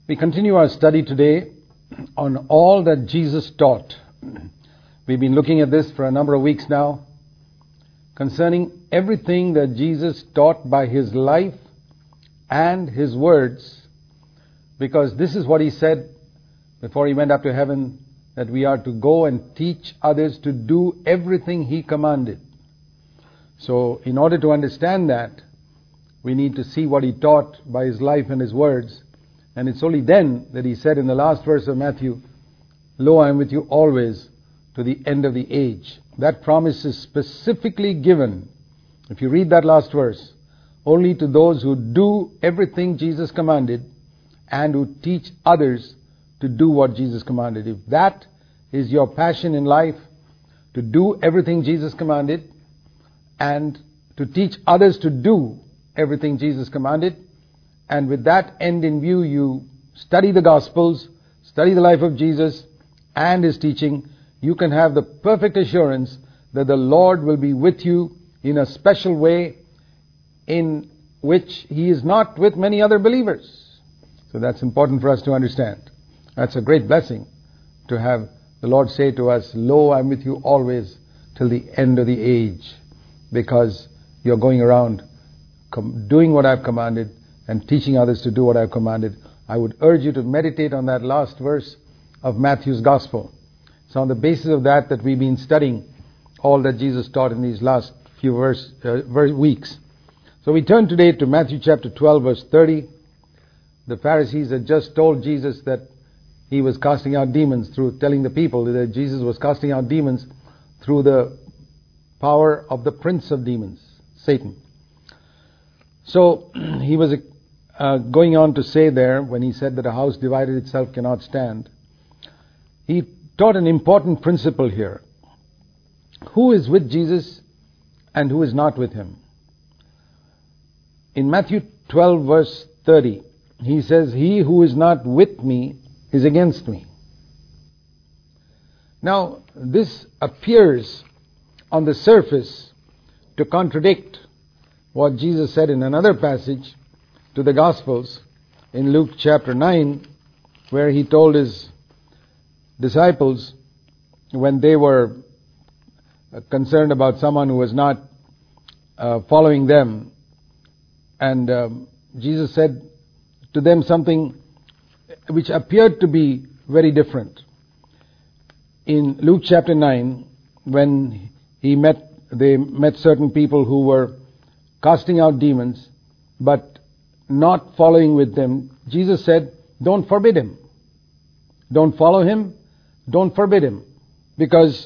We continue our study today on all that Jesus taught. We've been looking at this for a number of weeks now, concerning everything that Jesus taught by His life and His words, because this is what He said before He went up to heaven, that we are to go and teach others to do everything He commanded. So in order to understand that, we need to see what He taught by His life and His words. And it's only then that He said in the last verse of Matthew, "Lo, I am with you always to the end of the age." That promise is specifically given, if you read that last verse, only to those who do everything Jesus commanded and who teach others to do what Jesus commanded. If that is your passion in life, to do everything Jesus commanded and to teach others to do everything Jesus commanded, and with that end in view, you study the Gospels, study the life of Jesus and His teaching, you can have the perfect assurance that the Lord will be with you in a special way in which He is not with many other believers. So that's important for us to understand. That's a great blessing to have the Lord say to us, "Lo, I'm with you always till the end of the age," because you're going around doing what I've commanded and teaching others to do what I've commanded. I would urge you to meditate on that last verse of Matthew's Gospel. It's on the basis of that we've been studying all that Jesus taught in these last few weeks. So we turn today to Matthew chapter 12, verse 30. The Pharisees had just told Jesus that He was casting out demons through telling the people that Jesus was casting out demons through the power of the prince of demons, Satan. So He was going on to say there, when He said that a house divided itself cannot stand, He taught an important principle here. Who is with Jesus and who is not with Him? In Matthew 12 verse 30, He says, "He who is not with me is against me." Now, this appears on the surface to contradict what Jesus said in another passage to the Gospels in Luke chapter 9, where He told His disciples, when they were concerned about someone who was not following them, and Jesus said to them something which appeared to be very different. In Luke chapter 9, when they met certain people who were casting out demons but not following with them, Jesus said, "Don't forbid him. Don't follow him. Don't forbid him." Because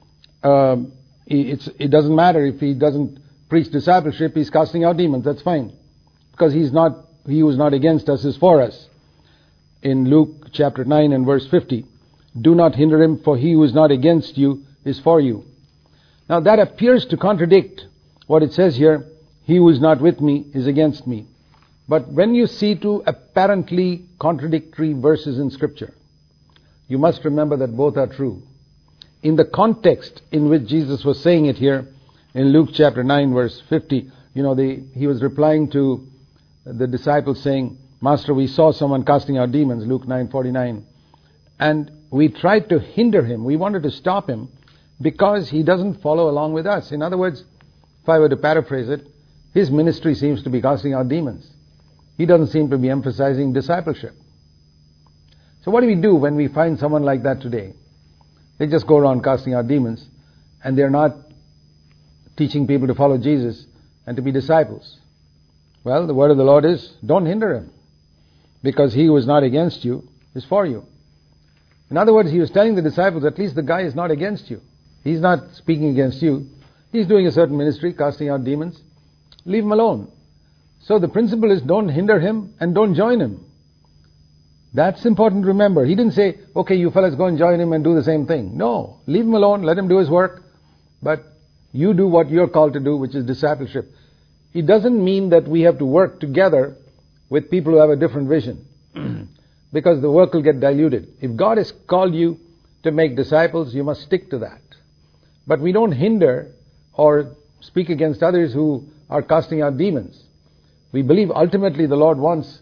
it doesn't matter if he doesn't preach discipleship, he's casting out demons, that's fine. Because he who is not against us is for us. In Luke chapter 9 and verse 50, "Do not hinder him, for he who is not against you is for you." Now that appears to contradict what it says here, "He who is not with me is against me." But when you see two apparently contradictory verses in Scripture, you must remember that both are true. In the context in which Jesus was saying it here, in Luke chapter 9 verse 50, He was replying to the disciples saying, "Master, we saw someone casting out demons," Luke 9:49. "And we tried to hinder him. We wanted to stop him because he doesn't follow along with us." In other words, if I were to paraphrase it, his ministry seems to be casting out demons. He doesn't seem to be emphasizing discipleship. So what do we do when we find someone like that today? They just go around casting out demons, and they're not teaching people to follow Jesus and to be disciples. Well, the word of the Lord is, don't hinder him, because he who is not against you is for you. In other words, He was telling the disciples, at least the guy is not against you. He's not speaking against you. He's doing a certain ministry, casting out demons. Leave him alone. So the principle is, don't hinder him and don't join him. That's important to remember. He didn't say, "Okay, you fellas go and join him and do the same thing." No, leave him alone, let him do his work, but you do what you're called to do, which is discipleship. It doesn't mean that we have to work together with people who have a different vision, because the work will get diluted. If God has called you to make disciples, you must stick to that. But we don't hinder or speak against others who are casting out demons. We believe ultimately the Lord wants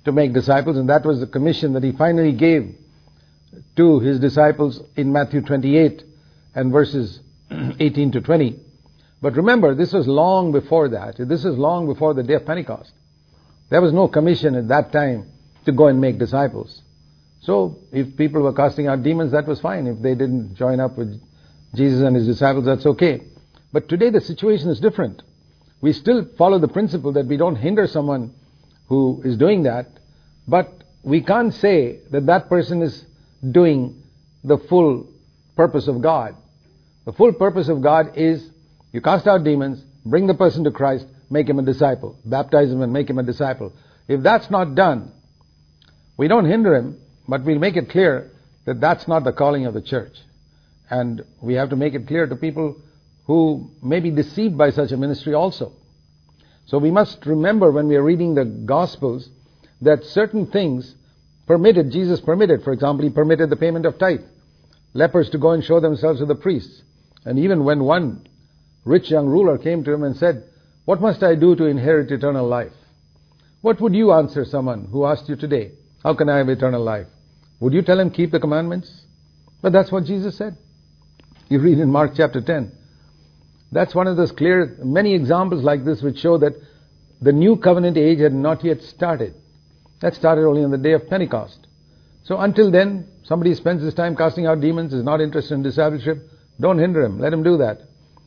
to make disciples, and that was the commission that he finally gave to his disciples in Matthew 28 and verses 18 to 20. But remember, this was long before that. This is long before the day of Pentecost. There was no commission at that time to go and make disciples. So if people were casting out demons, that was fine. If they didn't join up with Jesus and his disciples, that's okay. But today the situation is different. We still follow the principle that we don't hinder someone who is doing that, but we can't say that that person is doing the full purpose of God. The full purpose of God is you cast out demons, bring the person to Christ, make him a disciple, baptize him and make him a disciple. If that's not done, we don't hinder him, but we'll make it clear that that's not the calling of the church. And we have to make it clear to people who may be deceived by such a ministry also. So we must remember when we are reading the Gospels that certain things permitted, Jesus permitted. For example, he permitted the payment of tithe. Lepers to go and show themselves to the priests. And even when one rich young ruler came to him and said, "What must I do to inherit eternal life?" What would you answer someone who asked you today, "How can I have eternal life?" Would you tell him, "Keep the commandments"? But that's what Jesus said. You read in Mark chapter 10. That's one of those clear, many examples like this which show that the new covenant age had not yet started. That started only on the day of Pentecost. So until then, somebody spends his time casting out demons, is not interested in discipleship, don't hinder him, let him do that.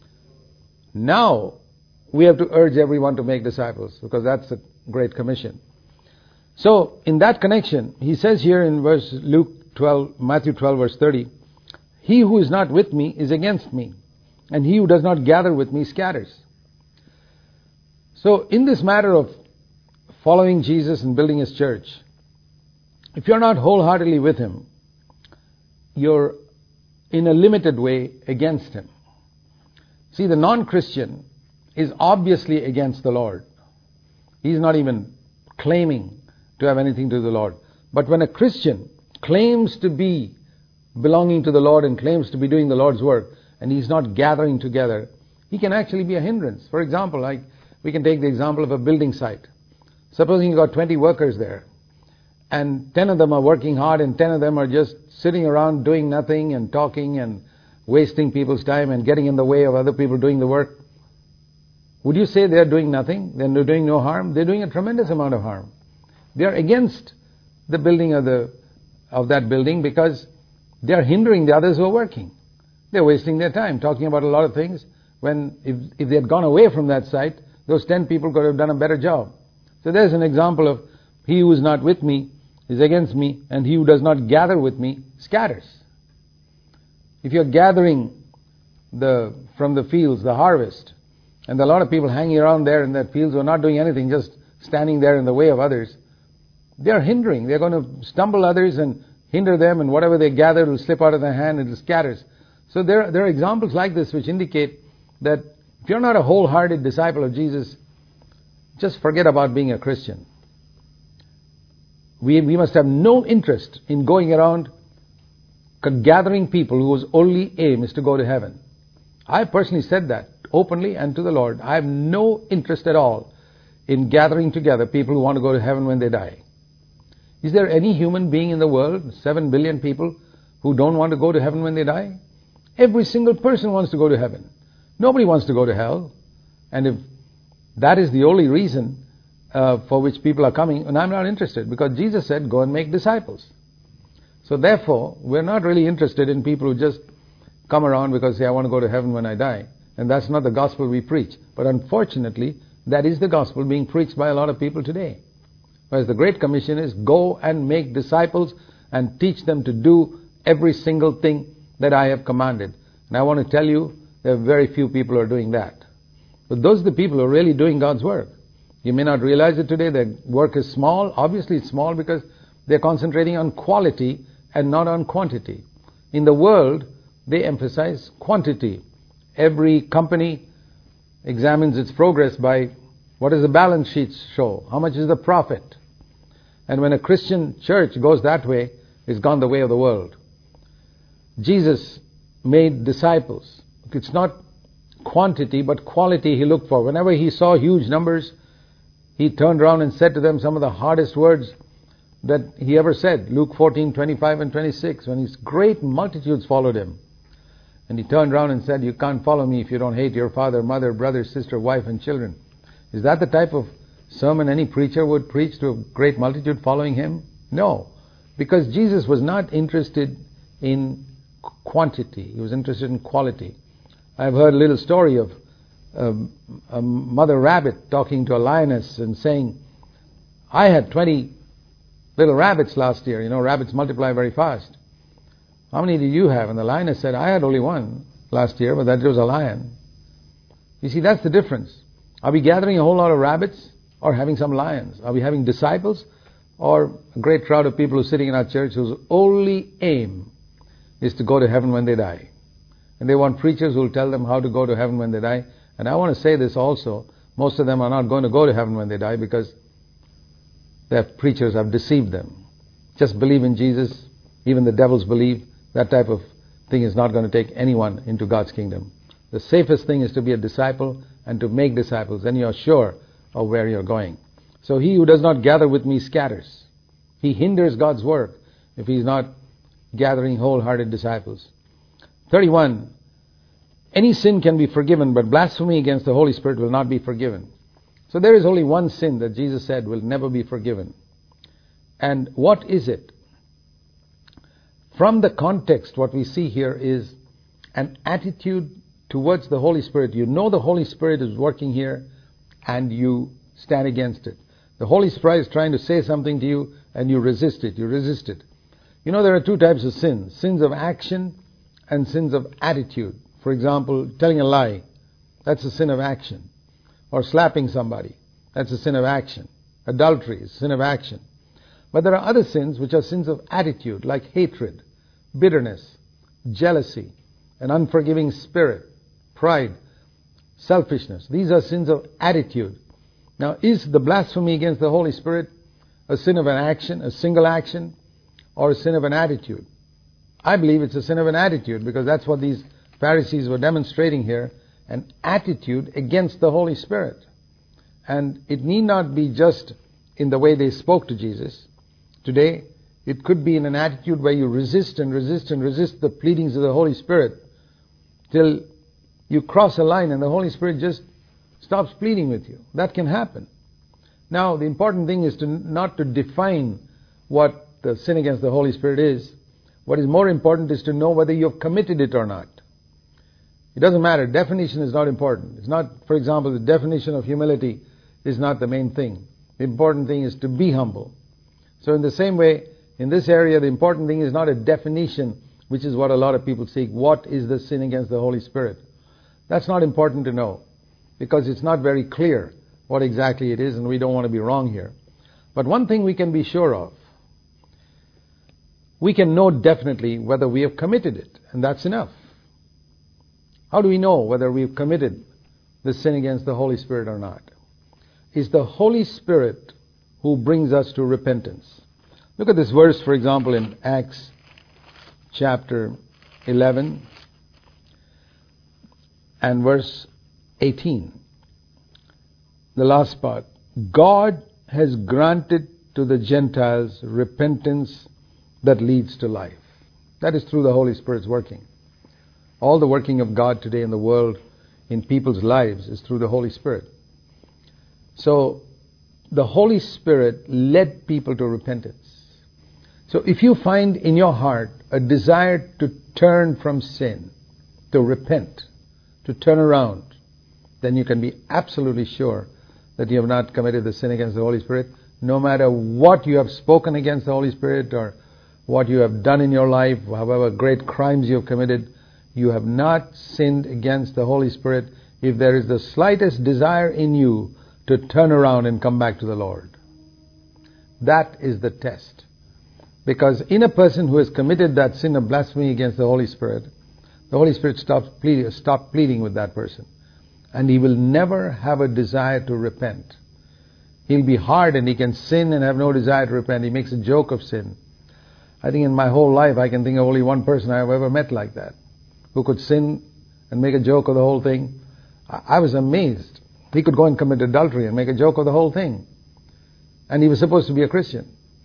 Now, we have to urge everyone to make disciples, because that's the Great Commission. So, in that connection, he says here in Matthew 12 verse 30, "He who is not with me is against me, and he who does not gather with me scatters." So, in this matter of following Jesus and building his church, if you're not wholeheartedly with him, you're in a limited way against him. See, the non-Christian is obviously against the Lord. He's not even claiming to have anything to do with the Lord. But when a Christian claims to be belonging to the Lord and claims to be doing the Lord's work, and he's not gathering together, he can actually be a hindrance. For example, we can take the example of a building site. Supposing you've got 20 workers there, and 10 of them are working hard and 10 of them are just sitting around doing nothing and talking and wasting people's time and getting in the way of other people doing the work. Would you say they're doing nothing? They're doing no harm? They're doing a tremendous amount of harm. They're against the building of that building because they're hindering the others who are working. They're wasting their time talking about a lot of things when if they had gone away from that site, those 10 people could have done a better job. So there's an example of he who is not with me is against me, and he who does not gather with me scatters. If you're gathering from the fields, the harvest, and there are a lot of people hanging around there in that fields who are not doing anything, just standing there in the way of others, they're hindering. They're going to stumble others and hinder them, and whatever they gather will slip out of their hand and it scatters. So there are examples like this which indicate that if you're not a wholehearted disciple of Jesus, just forget about being a Christian. We must have no interest in going around gathering people whose only aim is to go to heaven. I personally said that openly and to the Lord. I have no interest at all in gathering together people who want to go to heaven when they die. Is there any human being in the world, 7 billion people, who don't want to go to heaven when they die? Every single person wants to go to heaven. Nobody wants to go to hell. And if that is the only reason for which people are coming, and I'm not interested, because Jesus said, go and make disciples. So therefore, we're not really interested in people who just come around because say, I want to go to heaven when I die. And that's not the gospel we preach. But unfortunately, that is the gospel being preached by a lot of people today. Whereas the Great Commission is, go and make disciples and teach them to do every single thing that I have commanded. And I want to tell you, there are very few people who are doing that. But those are the people who are really doing God's work. You may not realize it today. Their work is small. Obviously it's small because they're concentrating on quality and not on quantity. In the world, they emphasize quantity. Every company examines its progress by what does the balance sheet show? How much is the profit? And when a Christian church goes that way, it's gone the way of the world. Jesus made disciples. It's not quantity, but quality he looked for. Whenever he saw huge numbers, he turned around and said to them some of the hardest words that he ever said. Luke 14:25 and 26, when his great multitudes followed him. And he turned around and said, you can't follow me if you don't hate your father, mother, brother, sister, wife, and children. Is that the type of sermon any preacher would preach to a great multitude following him? No. Because Jesus was not interested in quantity. He was interested in quality. I've heard a little story of a mother rabbit talking to a lioness and saying, I had 20 little rabbits last year. You know, rabbits multiply very fast. How many do you have? And the lioness said, I had only one last year, but that was a lion. You see, that's the difference. Are we gathering a whole lot of rabbits or having some lions? Are we having disciples or a great crowd of people who are sitting in our church whose only aim is to go to heaven when they die? And they want preachers who will tell them how to go to heaven when they die. And I want to say this also. Most of them are not going to go to heaven when they die because their preachers have deceived them. Just believe in Jesus. Even the devils believe. That type of thing is not going to take anyone into God's kingdom. The safest thing is to be a disciple and to make disciples. Then you're sure of where you're going. So he who does not gather with me scatters. He hinders God's work if he's not gathering wholehearted disciples. 31. Any sin can be forgiven, but blasphemy against the Holy Spirit will not be forgiven. So there is only one sin that Jesus said will never be forgiven. And what is it? From the context, what we see here is an attitude towards the Holy Spirit. You know the Holy Spirit is working here and you stand against it. The Holy Spirit is trying to say something to you and you resist it. You resist it. You know there are two types of sins. Sins of action and sins of attitude. For example, telling a lie. That's a sin of action. Or slapping somebody. That's a sin of action. Adultery is a sin of action. But there are other sins which are sins of attitude, like hatred, bitterness, jealousy, an unforgiving spirit, pride, selfishness. These are sins of attitude. Now, is the blasphemy against the Holy Spirit a sin of an action, a single action, or a sin of an attitude? I believe it's a sin of an attitude because that's what these Pharisees were demonstrating here, an attitude against the Holy Spirit. And it need not be just in the way they spoke to Jesus. Today, it could be in an attitude where you resist and resist and resist the pleadings of the Holy Spirit till you cross a line and the Holy Spirit just stops pleading with you. That can happen. Now, the important thing is not to define what the sin against the Holy Spirit is. What is more important is to know whether you have committed it or not. It doesn't matter. Definition is not important. It's not, for example, the definition of humility is not the main thing. The important thing is to be humble. So in the same way, in this area, the important thing is not a definition, which is what a lot of people seek. What is the sin against the Holy Spirit? That's not important to know because it's not very clear what exactly it is, and we don't want to be wrong here. But one thing we can be sure of, we can know definitely whether we have committed it, and that's enough. How do we know whether we've committed the sin against the Holy Spirit or not? It's the Holy Spirit who brings us to repentance. Look at this verse, for example, in Acts chapter 11 and verse 18. The last part. God has granted to the Gentiles repentance that leads to life. That is through the Holy Spirit's working. All the working of God today in the world, in people's lives, is through the Holy Spirit. So, the Holy Spirit led people to repentance. So, if you find in your heart a desire to turn from sin, to repent, to turn around, then you can be absolutely sure that you have not committed the sin against the Holy Spirit, no matter what you have spoken against the Holy Spirit or what you have done in your life, however great crimes you have committed. You have not sinned against the Holy Spirit if there is the slightest desire in you to turn around and come back to the Lord. That is the test. Because in a person who has committed that sin of blasphemy against the Holy Spirit stops pleading with that person. And he will never have a desire to repent. He'll be hard and he can sin and have no desire to repent. He makes a joke of sin. I think in my whole life I can think of only one person I have ever met like that, who could sin and make a joke of the whole thing. I was amazed. He could go and commit adultery and make a joke of the whole thing. And he was supposed to be a Christian.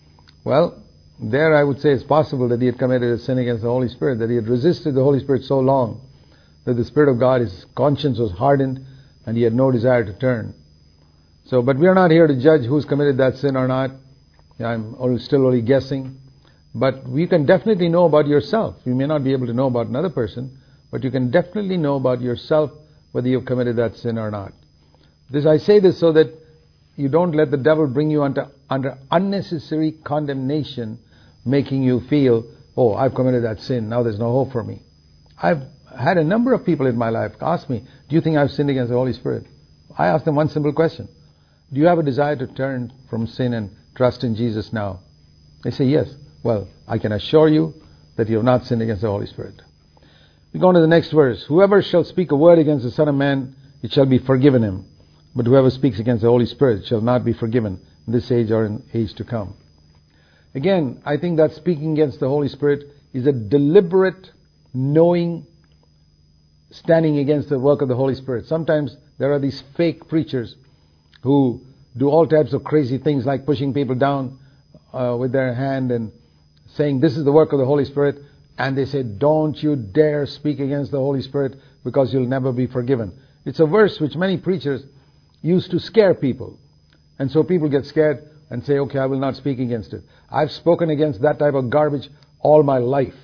Well, there I would say it's possible that he had committed a sin against the Holy Spirit, that he had resisted the Holy Spirit so long that the Spirit of God, his conscience was hardened and he had no desire to turn. So, but we are not here to judge who's committed that sin or not. I'm still only guessing. But we can definitely know about yourself. You may not be able to know about another person, but you can definitely know about yourself whether you've committed that sin or not. I say this so that you don't let the devil bring you under unnecessary condemnation, making you feel, oh, I've committed that sin, now there's no hope for me. I've had a number of people in my life ask me, do you think I've sinned against the Holy Spirit? I ask them one simple question. Do you have a desire to turn from sin and trust in Jesus now? They say yes. Well, I can assure you that you have not sinned against the Holy Spirit. We go on to the next verse. Whoever shall speak a word against the Son of Man, it shall be forgiven him. But whoever speaks against the Holy Spirit shall not be forgiven in this age or in age to come. Again, I think that speaking against the Holy Spirit is a deliberate, knowing, standing against the work of the Holy Spirit. Sometimes there are these fake preachers who do all types of crazy things like pushing people down with their hand and saying this is the work of the Holy Spirit, and they say don't you dare speak against the Holy Spirit because you'll never be forgiven. It's a verse which many preachers use to scare people, and so people get scared and say, okay, I will not speak against it. I've spoken against that type of garbage all my life.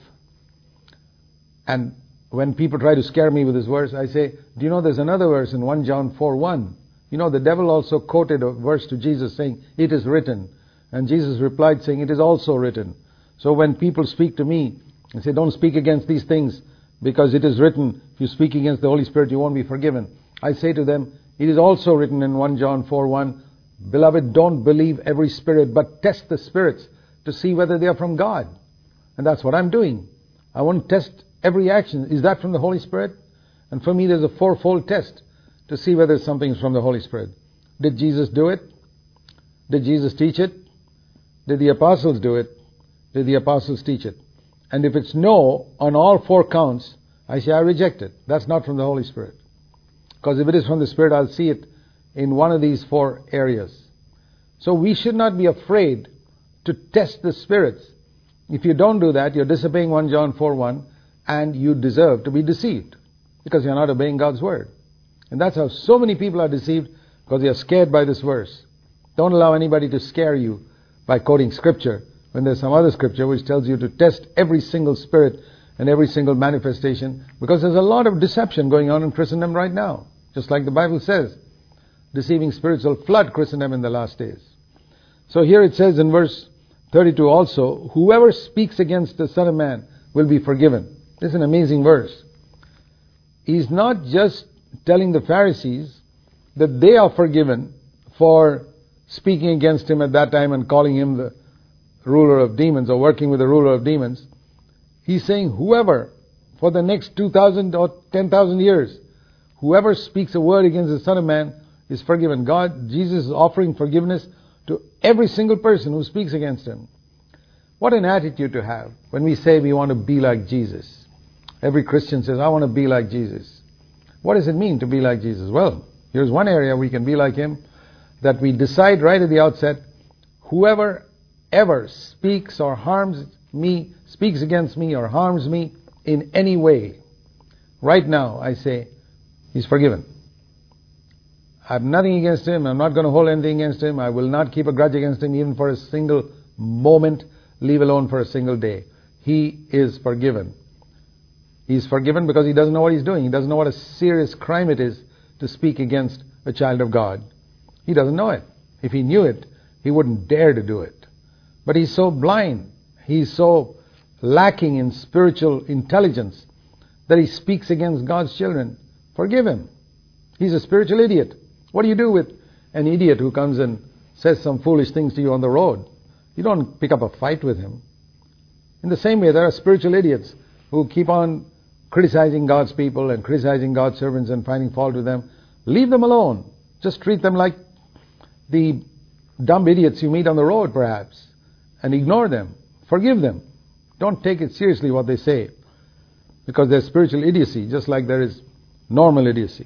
And when people try to scare me with this verse, I say, do you know there's another verse in 1 John 4:1? You know, the devil also quoted a verse to Jesus saying, it is written. And Jesus replied saying, it is also written. So when people speak to me and say, don't speak against these things because it is written, if you speak against the Holy Spirit, you won't be forgiven. I say to them, it is also written in 1 John 4:1, beloved, don't believe every spirit, but test the spirits to see whether they are from God. And that's what I'm doing. I want to test every action. Is that from the Holy Spirit? And for me, there's a fourfold test to see whether something is from the Holy Spirit. Did Jesus do it? Did Jesus teach it? Did the apostles do it? Did the apostles teach it? And if it's no on all four counts, I say I reject it. That's not from the Holy Spirit. Because if it is from the Spirit, I'll see it in one of these four areas. So we should not be afraid to test the spirits. If you don't do that, you're disobeying 1 John 4:1, and you deserve to be deceived because you're not obeying God's word. And that's how so many people are deceived, because they are scared by this verse. Don't allow anybody to scare you by quoting scripture when there's some other scripture which tells you to test every single spirit and every single manifestation, because there's a lot of deception going on in Christendom right now. Just like the Bible says, deceiving spirits will flood Christendom in the last days. So here it says in verse 32 also, whoever speaks against the Son of Man will be forgiven. This is an amazing verse. He's not just telling the Pharisees that they are forgiven for speaking against him at that time and calling him the ruler of demons or working with the ruler of demons. He's saying whoever, for the next 2,000 or 10,000 years, whoever speaks a word against the Son of Man is forgiven. Jesus is offering forgiveness to every single person who speaks against him. What an attitude to have when we say we want to be like Jesus. Every Christian says, I want to be like Jesus. What does it mean to be like Jesus? Well, here's one area we can be like him, that we decide right at the outset, whoever ever speaks or harms me, speaks against me or harms me in any way, right now I say, he's forgiven. I have nothing against him. I'm not going to hold anything against him. I will not keep a grudge against him even for a single moment, leave alone for a single day. He is forgiven. He's forgiven because he doesn't know what he's doing. He doesn't know what a serious crime it is to speak against a child of God. He doesn't know it. If he knew it, he wouldn't dare to do it. But he's so blind, he's so lacking in spiritual intelligence that he speaks against God's children. Forgive him. He's a spiritual idiot. What do you do with an idiot who comes and says some foolish things to you on the road? You don't pick up a fight with him. In the same way, there are spiritual idiots who keep on criticizing God's people and criticizing God's servants and finding fault with them. Leave them alone. Just treat them like the dumb idiots you meet on the road, perhaps, and ignore them. Forgive them. Don't take it seriously what they say, because there's spiritual idiocy, just like there is normal idiocy.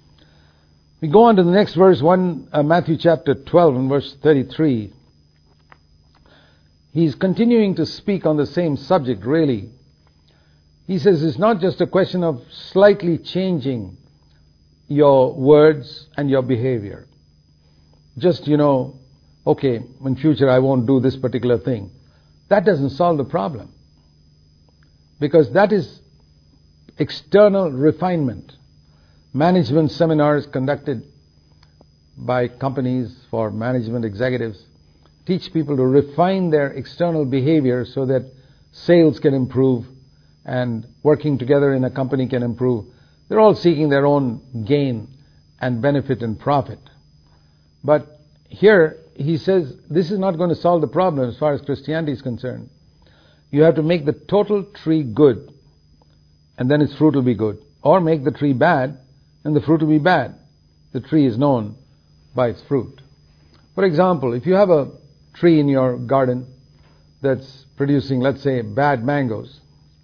We go on to the next verse, Matthew chapter 12 and verse 33. he's continuing to speak on the same subject, really. He says it's not just a question of slightly changing your words and your behavior. Just, okay, in future I won't do this particular thing. That doesn't solve the problem. Because that is external refinement. Management seminars conducted by companies for management executives teach people to refine their external behavior so that sales can improve and working together in a company can improve. They're all seeking their own gain and benefit and profit. But here he says this is not going to solve the problem as far as Christianity is concerned. You have to make the total tree good, and then its fruit will be good. Or make the tree bad, and the fruit will be bad. The tree is known by its fruit. For example, if you have a tree in your garden that's producing, let's say, bad mangoes,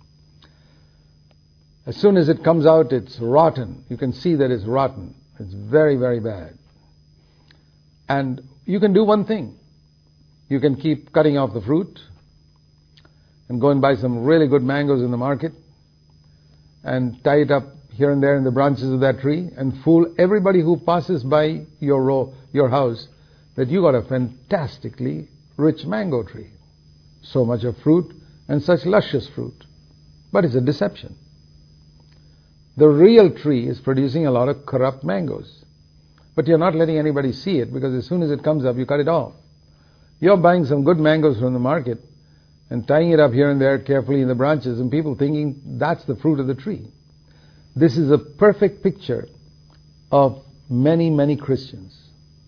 as soon as it comes out, it's rotten. You can see that it's rotten. It's very, very bad. And you can do one thing. You can keep cutting off the fruit and go and buy some really good mangoes in the market and tie it up here and there in the branches of that tree and fool everybody who passes by your house that you got a fantastically rich mango tree. So much of fruit and such luscious fruit. But it's a deception. The real tree is producing a lot of corrupt mangoes. But you're not letting anybody see it because as soon as it comes up, you cut it off. You're buying some good mangoes from the market and tying it up here and there carefully in the branches and people thinking that's the fruit of the tree. This is a perfect picture of many, many Christians.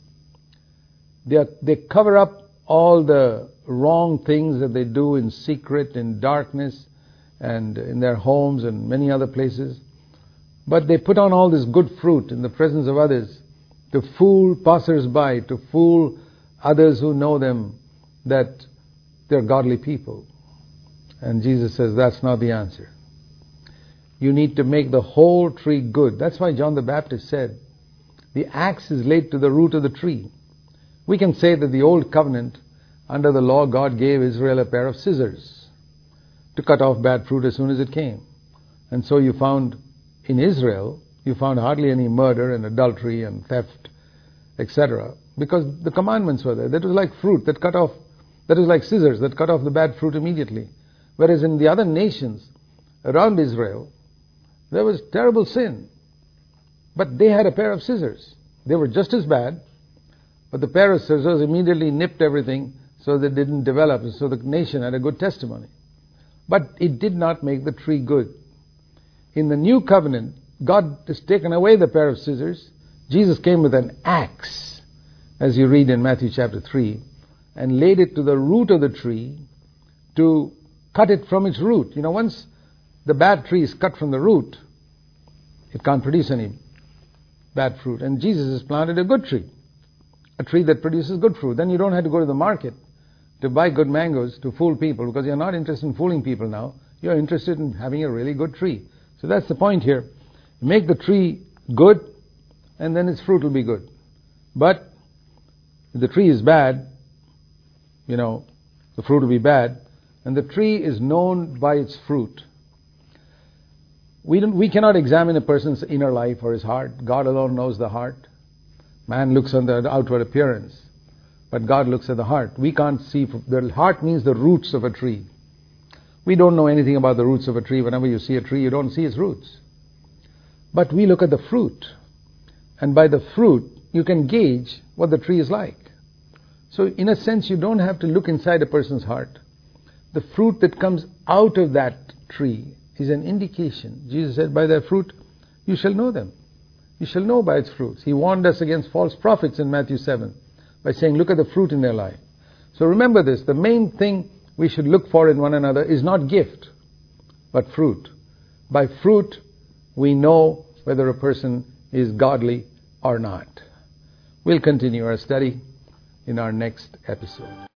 They cover up all the wrong things that they do in secret, in darkness, and in their homes and many other places. But they put on all this good fruit in the presence of others to fool passers-by, to fool others who know them that they're godly people. And Jesus says that's not the answer. You need to make the whole tree good. That's why John the Baptist said, the axe is laid to the root of the tree. We can say that the old covenant, under the law, God gave Israel a pair of scissors to cut off bad fruit as soon as it came. And so you found in Israel, you found hardly any murder and adultery and theft, etc. Because the commandments were there. That was like fruit that cut off, that was like scissors that cut off the bad fruit immediately. Whereas in the other nations around Israel, there was terrible sin. But they had a pair of scissors. They were just as bad, but the pair of scissors immediately nipped everything so that it didn't develop, so the nation had a good testimony. But it did not make the tree good. In the new covenant, God has taken away the pair of scissors. Jesus came with an axe, as you read in Matthew chapter 3, and laid it to the root of the tree to cut it from its root. Once the bad tree is cut from the root, it can't produce any bad fruit. And Jesus has planted a good tree, a tree that produces good fruit. Then you don't have to go to the market to buy good mangoes to fool people, because you're not interested in fooling people now. You're interested in having a really good tree. So that's the point here. Make the tree good, and then its fruit will be good. But if the tree is bad, the fruit will be bad. And the tree is known by its fruit. We cannot examine a person's inner life or his heart. God alone knows the heart. Man looks on the outward appearance, but God looks at the heart. We can't see. The heart means the roots of a tree. We don't know anything about the roots of a tree. Whenever you see a tree, you don't see its roots. But we look at the fruit. And by the fruit, you can gauge what the tree is like. So in a sense, you don't have to look inside a person's heart. The fruit that comes out of that tree is an indication. Jesus said, by their fruit, you shall know them. You shall know by its fruits. He warned us against false prophets in Matthew 7 by saying, look at the fruit in their life. So remember this, the main thing we should look for in one another is not gift, but fruit. By fruit, we know whether a person is godly or not. We'll continue our study in our next episode.